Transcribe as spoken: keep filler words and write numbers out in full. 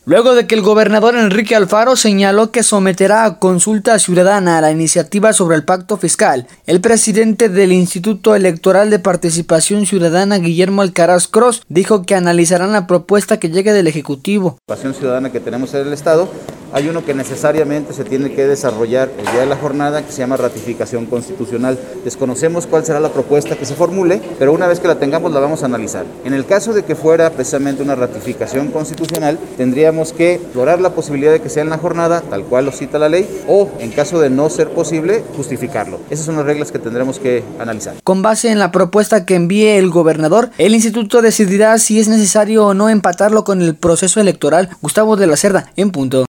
Luego de que el gobernador Enrique Alfaro señaló que someterá a consulta ciudadana la iniciativa sobre el pacto fiscal, el presidente del Instituto Electoral de Participación Ciudadana, Guillermo Alcaraz Cross, dijo que analizarán la propuesta que llegue del Ejecutivo. La participación ciudadana que tenemos en el Estado, hay uno que necesariamente se tiene que desarrollar el día de la jornada, que se llama ratificación constitucional. Desconocemos cuál será la propuesta que se formule, pero una vez que la tengamos la vamos a analizar. En el caso de que fuera precisamente una ratificación constitucional, tendríamos que explorar la posibilidad de que sea en la jornada, tal cual lo cita la ley, o en caso de no ser posible, justificarlo. Esas son las reglas que tendremos que analizar. Con base en la propuesta que envíe el gobernador, el instituto decidirá si es necesario o no empatarlo con el proceso electoral. Gustavo de la Cerda, en punto.